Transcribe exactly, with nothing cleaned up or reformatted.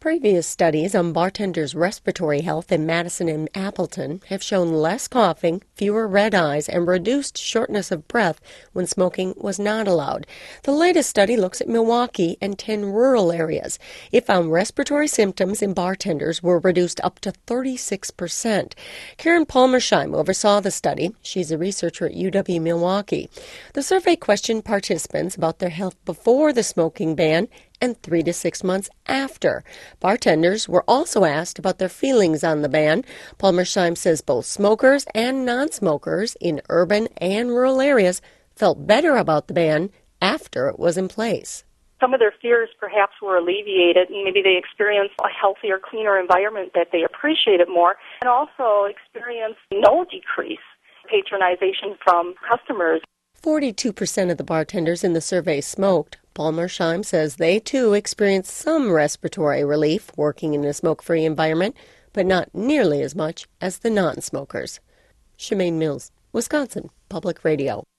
Previous studies on bartenders' respiratory health in Madison and Appleton have shown less coughing, fewer red eyes, and reduced shortness of breath when smoking was not allowed. The latest study looks at Milwaukee and ten rural areas. It found respiratory symptoms in bartenders were reduced up to thirty-six percent. Karen Palmersheim oversaw the study. She's a researcher at U W-Milwaukee. The survey questioned participants about their health before the smoking ban and three to six months after. Bartenders were also asked about their feelings on the ban. Palmersheim says both smokers and non-smokers in urban and rural areas felt better about the ban after it was in place. Some of their fears perhaps were alleviated, and maybe they experienced a healthier, cleaner environment that they appreciated more, and also experienced no decrease patronization from customers. forty-two percent of the bartenders in the survey smoked. Palmersheim says they, too, experienced some respiratory relief working in a smoke-free environment, but not nearly as much as the non-smokers. Shemaine Mills, Wisconsin Public Radio.